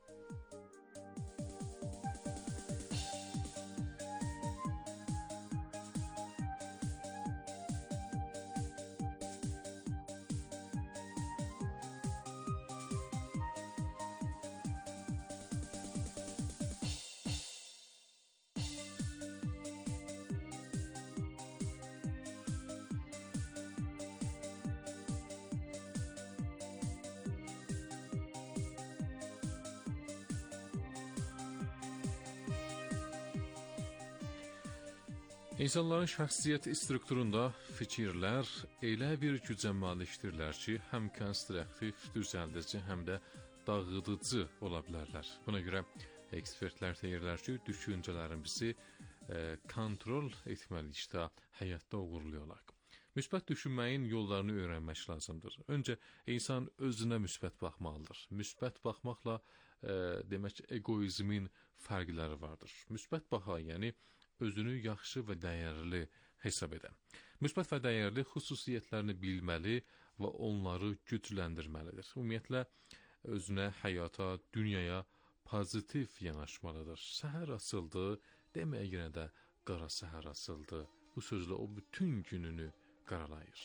İnsanların şəxsiyyət strukturunda fikirlər elə bir gücə malikdirlər ki, həm konstruktiv, düzəldici, həm də dağıdıcı ola bilərlər. Buna görə ekspertlər deyirlər ki, düşüncələrimizi e, kontrol etməlikdə, həyatda uğurlayaq. Müsbət düşünməyin yollarını öyrənmək lazımdır. Öncə insan özünə müsbət baxmalıdır. Müsbət baxmaqla e, demək egoizmin fərqləri vardır. Müsbət baxa, yəni özünü yaxşı və dəyərli hesab edən. Müsbət və dəyərli xüsusiyyətlərini bilməli və onları gücləndirməlidir. Ümumiyyətlə, özünə, həyata, dünyaya pozitiv yanaşmalıdır. Səhər açıldı, deməyə yenə də qara səhər açıldı. Bu sözlə o bütün gününü qaralayır.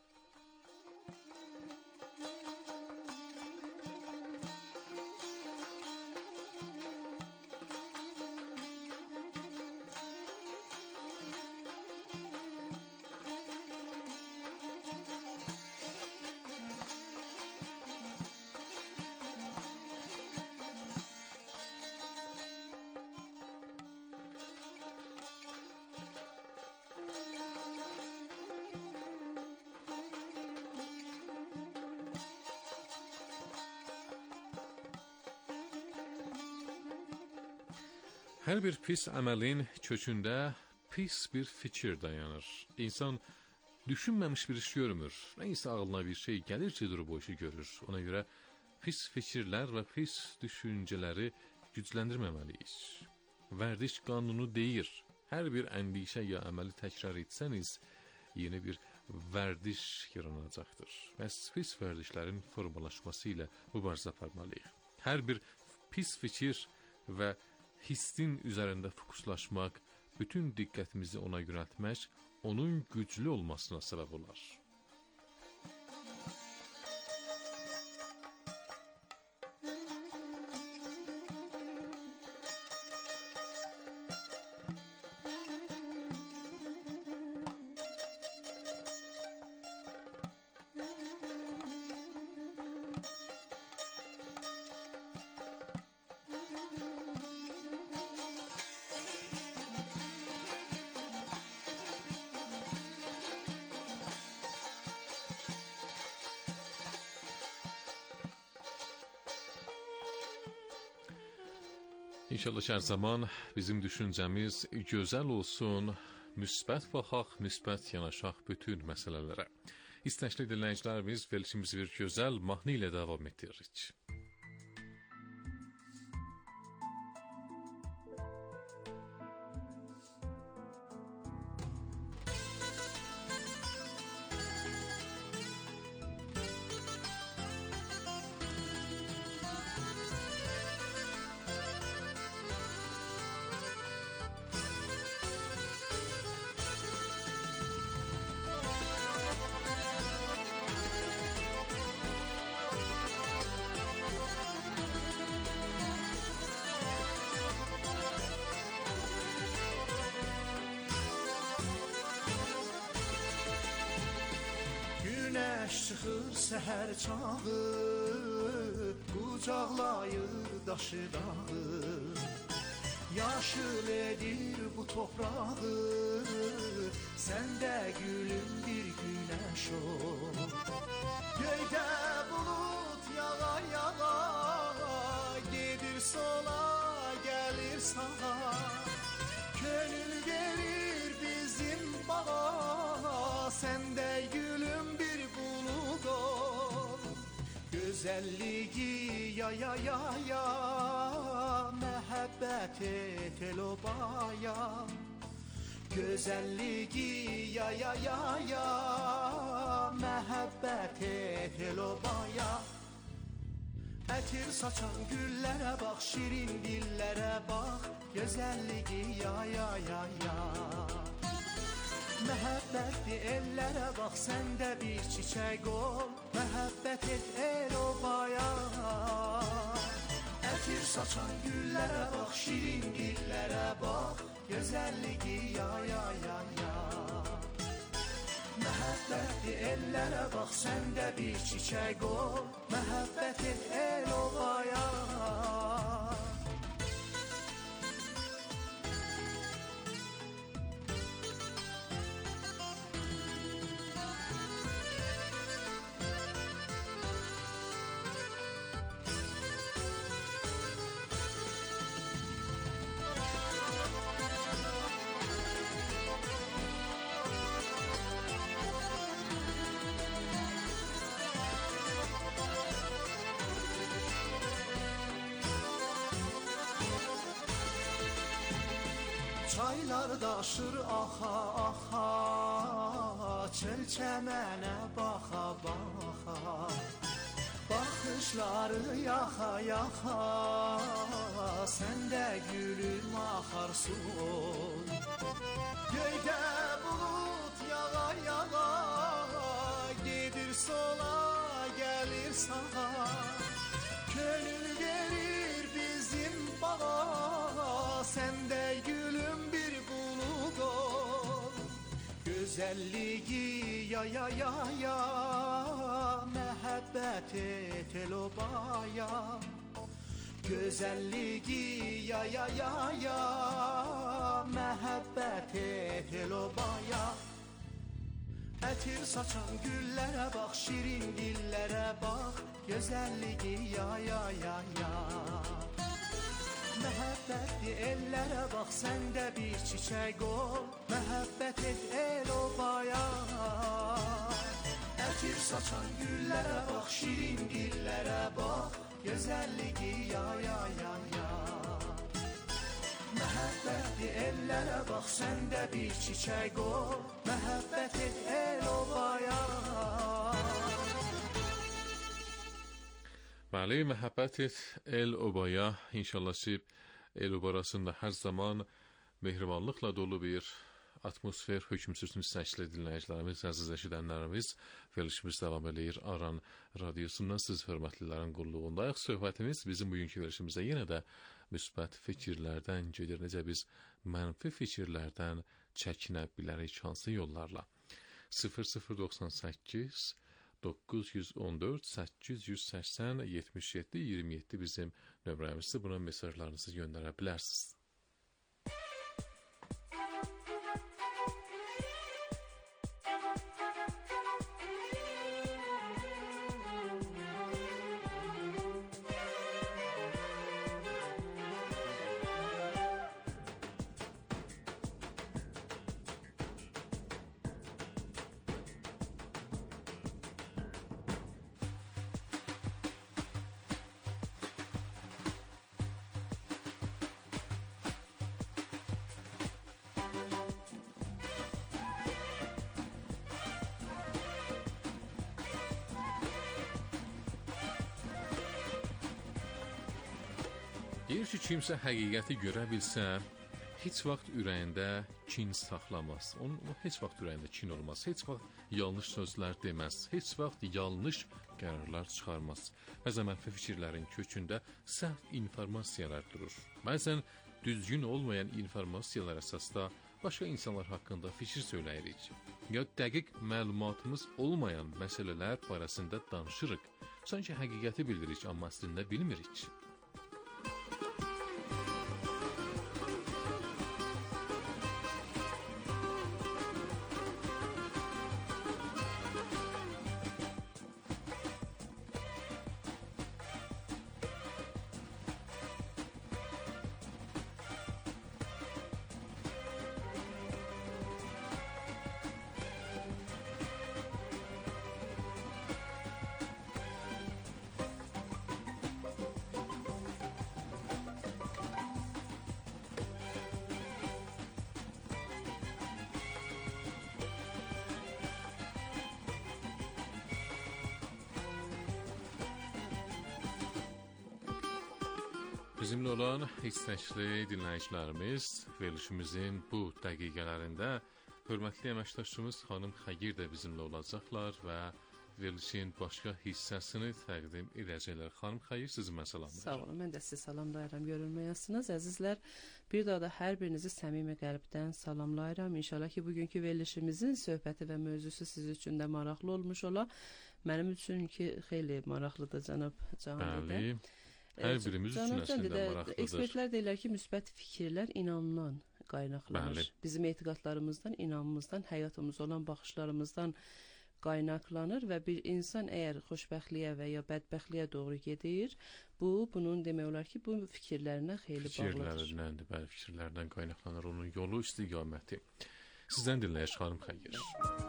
Hər bir pis əməlin kökündə pis bir fikir dayanır. İnsan düşünməmiş bir iş görmür. Nəysə ağlına bir şey gəlir ki, durub o işi görür. Ona görə pis fikirlər və pis düşüncələri gücləndirməməliyik. Vərdiş qanunu deyir. Hər bir əndişə ya əməli təkrar etsəniz, yeni bir vərdiş yaranacaqdır. Bəs pis vərdişlərin formalaşması ilə mübarizə aparmalıyıq. Hər bir pis fikir və hissin üzərində fokuslaşmaq, bütün diqqətimizi ona yönəltmək, onun güclü olmasına səbəb olar. İnşallah hər zaman bizim düşüncəmiz gözəl olsun, müsbət baxaq, müsbət yanaşaq bütün məsələlərə. İstəkli dinləyicilərimiz, verilişimizi bir gözəl mahnı ilə davam etdiririk. Günəş çıxır səhər çağı, qucaqlayır daşı dağı. Yaşıl edir bu toprağı, sən də gülüm bir günəş ol. Göydə bulut yağa yağa, gedir sola, gəlir sağa. Könül verir bizim bağa, sən də gülüm bir bulut ol. Gözəlliyi ya ya ya ya, məhəbbət et el obaya. Gözəlliyi ya ya ya ya, məhəbbət et el obaya. Ətir saçan güllərə bax, şirin dillərə bax, gözəlliyi ya ya ya ya. Məhəbbətli ellərə bax, sən də bir çiçək ol, məhəbbət et el obaya. Ətir saçan güllərə bax, şirin dillərə bax, gözəlliyi ya ya ya ya. Məhəbbətli ellərə bax, sən də bir çiçək ol, məhəbbət et el obaya. Çaylar daşır axa axa, çöl çəmənə baxa baxa. Baxışları yaxa yaxa, sən də gülüm axar su ol. Göydə bulut yağa yağa, gedir sola, gəlir sağa. Könül verir bizim bağa, sən də gülüm bir bulut ol. Gözəlliyi ya ya ya ya, məhəbbət et el obaya. Gözəlliyi ya ya ya ya, məhəbbət et el obaya. Ətir saçan güllərə bax, şirin dillərə bax, gözəlliyi ya ya ya ya. Məhəbbətli ellərə bax, sən də bir çiçək ol, məhəbbət et el obaya. Ətir saçan güllərə bax, şirin dillərə bax, gözəlliyi ya ya ya ya. Məhəbbətli ellərə bax, sən də bir çiçək ol, məhəbbət et el obaya. بله محبت el obaya. İnşallah siz el obarasında hər zaman mehribanlıqla dolu bir atmosfer hökm sürsün istəkli dinləyicilərimiz, əziz eşidənlərimiz. Verilişimiz davam edir Aran radiosundan siz hörmətlilərin qulluğundayıq. Söhbətimiz bizim bugünkü verilişimizə yenə də müsbət fikirlərdən gedir. Necə biz mənfi fikirlərdən çəkinə bilərik hansı yollarla? sıfır sıfır doxsan səkkiz doqquz yüz on dörd səkkiz yüz səksən yetmiş yeddi iyirmi yeddi bizim nömrəmizdir. Buna mesajlarınızı göndərə bilərsiniz. Deyir ki, kimsə həqiqəti görə bilsə, heç vaxt ürəyində kin saxlamaz. Onun heç vaxt ürəyində kin olmaz. Heç vaxt yanlış sözlər deməz. Heç vaxt yanlış qərarlar çıxarmaz. Bəzən mənfi fikirlərin kökündə səhv informasiyalar durur. Bəzən düzgün olmayan informasiyalar əsasda başqa insanlar haqqında fikir söyləyirik. Ya dəqiq məlumatımız olmayan məsələlər barəsində danışırıq. Sanki həqiqəti bilirik, amma əslində bilmirik. Bizimlə olan istəkli dinləyicilərimiz verilişimizin bu dəqiqələrində hörmətli əməkdaşımız xanım Xəgir də bizimlə olacaqlar və verilişin başqa hissəsini təqdim edəcəklər. Xanım Xəgir, sizi mən salamlayıram. Sağ olun, mən də sizi salamlayıram, görülməyəsiniz. Əzizlər, bir daha da hər birinizi səmimi qəlbdən salamlayıram. İnşallah ki, bugünkü verilişimizin söhbəti və mövzusu siz üçün də maraqlı olmuş ola. Mənim üçün ki, xeyli maraqlıdır, cənab Canidə. Bəli. Hər birimiz üçün əslində maraqlıdır. Ekspertlər deyirlər ki, müsbət fikirlər inamdan qaynaqlanır. Bəli. Bizim etiqadlarımızdan, inamımızdan, həyatımıza olan baxışlarımızdan qaynaqlanır və bir insan əgər xoşbəxtliyə və ya bədbəxtliyə doğru gedir, bu, bunun demək olar ki, bu fikirlərinə xeyli bağlıdır. Fikirlərdən, bəli, fikirlərdən qaynaqlanır onun yolu, istiqaməti. Sizdən dinləyək, xanım Xəgir.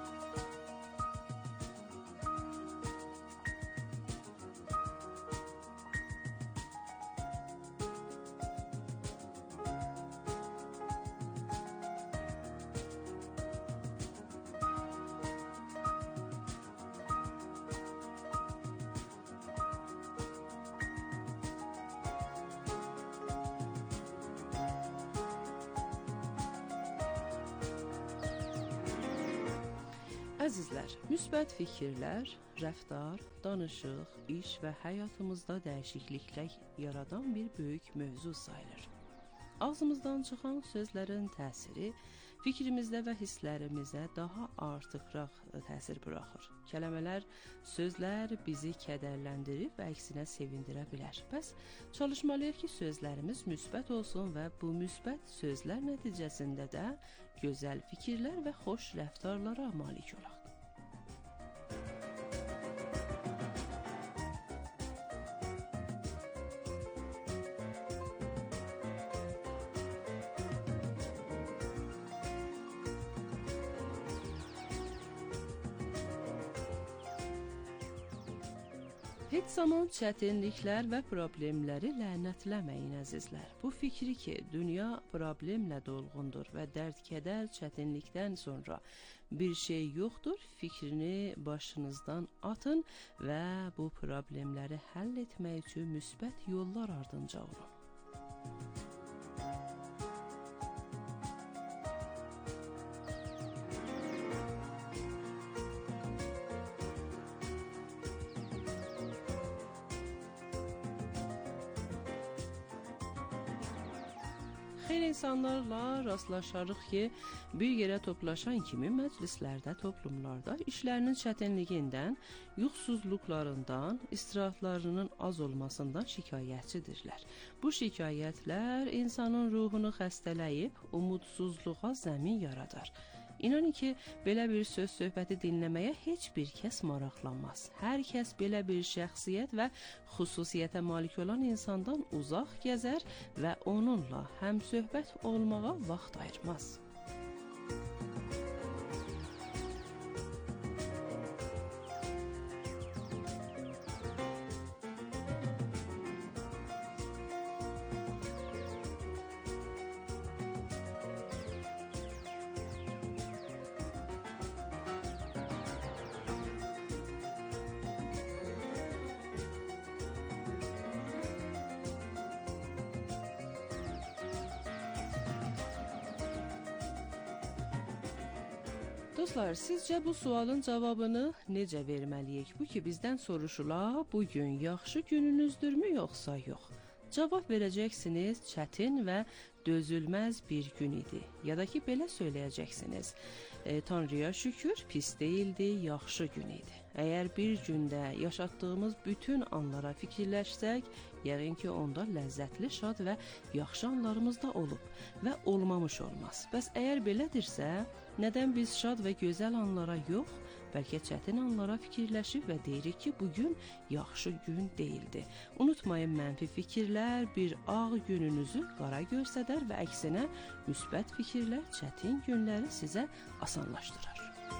Əzizlər, müsbət fikirlər, rəftar, danışıq, iş və həyatımızda dəyişikliklər yaradan bir böyük mövzu sayılır. Ağzımızdan çıxan sözlərin təsiri fikrimizdə və hisslərimizə daha artıqraq təsir buraxır. Kəlmələr, sözlər bizi kədərləndirib və əksinə sevindirə bilər. Bəs çalışmalıyıq ki, sözlərimiz müsbət olsun və bu müsbət sözlər nəticəsində də gözəl fikirlər və xoş rəftarlara malik olaq. Heç zaman çətinliklər və problemləri lənətləməyin, əzizlər. Bu fikri ki, dünya problemlə dolğundur və dərd-kədər, çətinlikdən sonra bir şey yoxdur, fikrini başınızdan atın və bu problemləri həll etmək üçün müsbət yollar ardınca olun. Xeyli insanlarla rastlaşarıq ki, bir yerə toplaşan kimi məclislərdə, toplumlarda işlərinin çətinliyindən, yuxusuzluqlarından, istirahatlarının az olmasından şikayətçidirlər. Bu şikayətlər insanın ruhunu xəstələyib, umudsuzluğa zəmin yaradar. İnanın ki, belə bir söz söhbəti dinləməyə heç bir kəs maraqlanmaz. Hər kəs belə bir şəxsiyyət və xüsusiyyətə malik olan insandan uzaq gəzər və onunla həm söhbət olmağa vaxt ayırmaz. Dostlar, sizcə bu sualın cavabını necə verməliyik? Bu ki, bizdən soruşula, bugün yaxşı gününüzdürmü yoxsa yox? Cavab verəcəksiniz çətin və dözülməz bir gün idi. Ya da ki, belə söyləyəcəksiniz. E, Tanrıya şükür, pis değildi, yaxşı gün idi. Əgər bir gündə yaşatdığımız bütün anlara fikirləşsək, yəqin ki, onda ləzzətli, şad və yaxşı anlarımız da olub və olmamış olmaz. Bəs əgər belədirsə, nədən biz şad və gözəl anlara yox, bəlkə çətin anlara fikirləşib və deyirik ki, bugün yaxşı gün deyildi. Unutmayın, mənfi fikirlər bir ağ gününüzü qara göstərər və əksinə müsbət fikirlər çətin günləri sizə asanlaşdırar.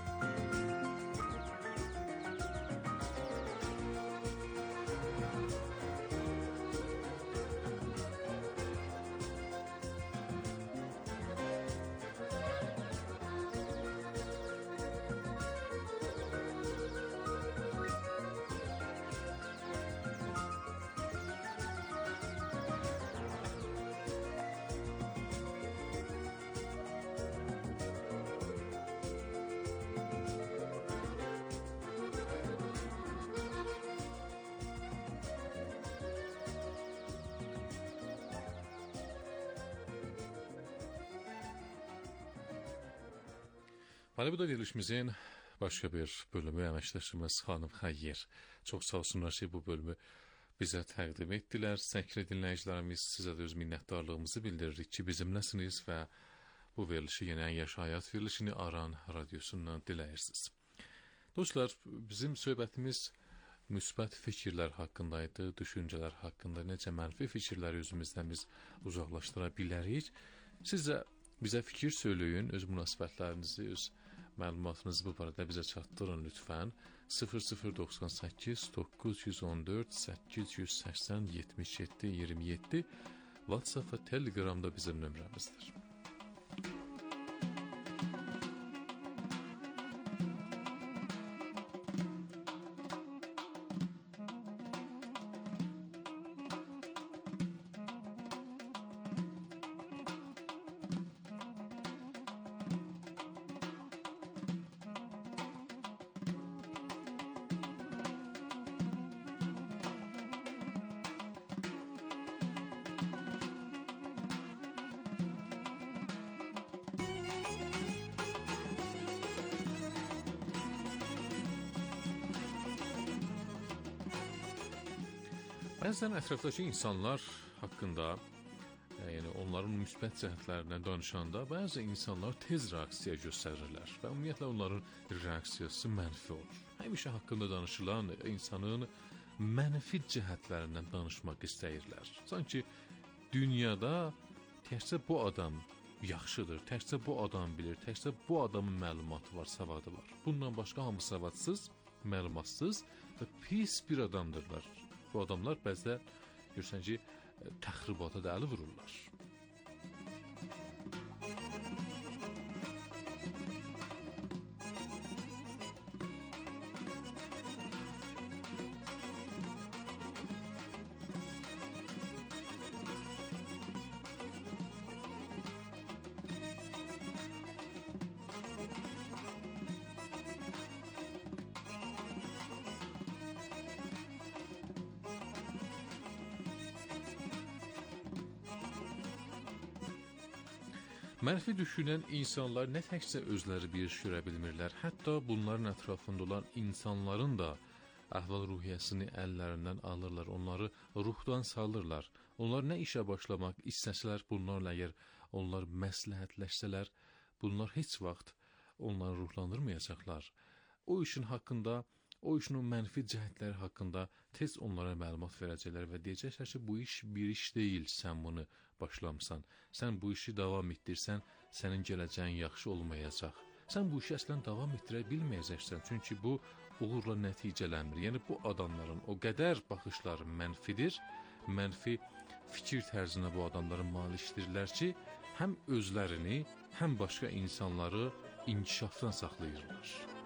Hani bu da verilişimizin başqa bir bölümü əməkdaşımız xanım Xəyyir. Çox sağ olsunlar ki, bu bölümü bizə təqdim etdilər. Səkri dinləyicilərimiz, sizə də öz minnətdarlığımızı bildiririk ki, bizimləsiniz və bu verilişi yenə Yaş Həyat verilişini Aran radiosundan diləyirsiniz. Dostlar, bizim söhbətimiz müsbət fikirlər haqqındaydı, düşüncələr haqqında, necə mənfi fikirləri özümüzdən biz uzaqlaşdıra bilərik. Siz də bizə fikir söyləyin, öz münasibətlərinizi, öz məlumatınızı bu barədə bizə çatdırın lütfən. sıfır sıfır doxsan səkkiz doqquz yüz on dörd səkkiz yüz səksən yetmiş yeddi iyirmi yeddi WhatsApp və Telegramda bizim nömrəmizdir. Bəzən ətrafdakı insanlar haqqında, yəni onların müsbət cəhətlərindən danışanda, bəzi insanlar tez reaksiya göstərirlər və ümumiyyətlə onların reaksiyası mənfi olur. Həmişə haqqında danışılan insanın mənfi cəhətlərindən danışmaq istəyirlər. Sanki dünyada təkcə bu adam yaxşıdır, təkcə bu adam bilir, təkcə bu adamın məlumatı var, savadı var. Bundan başqa hamı savadsız, məlumatsız və pis bir adamdırlar. Bu adamlar bəzdə görürsən ki, təxribata da əli vururlar. Mənfi düşünən insanlar nə təkcə özləri bir iş görə bilmirlər, hətta bunların ətrafında olan insanların da əhval-ruhiyyəsini əllərindən alırlar, onları ruhdan salırlar. Onlar nə işə başlamaq istəsələr, bunlarla əgər onlar məsləhətləşsələr, bunlar heç vaxt onları ruhlandırmayacaqlar. O işin haqqında, o işin o mənfi cəhətləri haqqında tez onlara məlumat verəcəklər və deyəcəklər ki, bu iş bir iş deyil, sən bunu başlamısan. Sən bu işi davam etdirsən, sənin gələcəyin yaxşı olmayacaq. Sən bu işi əslən davam etdirə bilməyəcəksən, çünki bu uğurla nəticələnmir. Yəni, bu adamların o qədər baxışları mənfidir, mənfi fikir tərzinə bu adamların malikdirlər ki, həm özlərini, həm başqa insanları inkişafdan saxlayırlar.